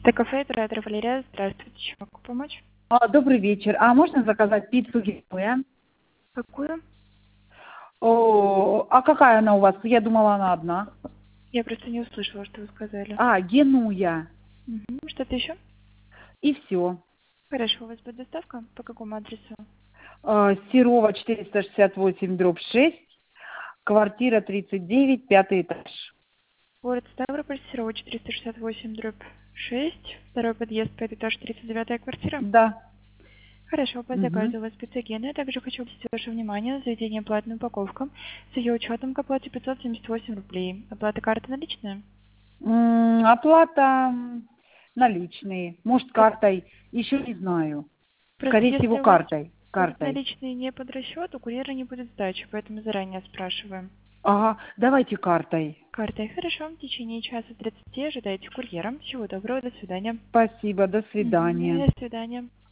Кафе, оператор Валерия. Здравствуйте. Чем могу помочь? Добрый вечер. А можно заказать пиццу Генуя? Какую? А какая она у вас? Я думала, она одна. Я просто не услышала, что вы сказали. Генуя. Что-то еще? И все. Хорошо, у вас будет доставка? По какому адресу? Серова 468/6, квартира 39, 5-й этаж. Город Ставрополь, Серова 468/6, второй подъезд, 5 этаж, 39-я квартира. Да. Хорошо, по Мгм. заказу у вас пицца Гена. Я также хочу обратить ваше внимание на заведение платной упаковка с ее учетом к оплате 578 рублей. Оплата карты наличная? Оплата наличные. Может, картой. Еще не знаю. Просто Скорее всего, если у вас картой. будут Картой. наличные не под расчет, у курьера не будет сдачи, поэтому заранее спрашиваем. Ага, давайте картой. Картой. Хорошо. В течение часа 30 ожидайте курьера. Всего доброго. До свидания. Спасибо, до свидания. До свидания.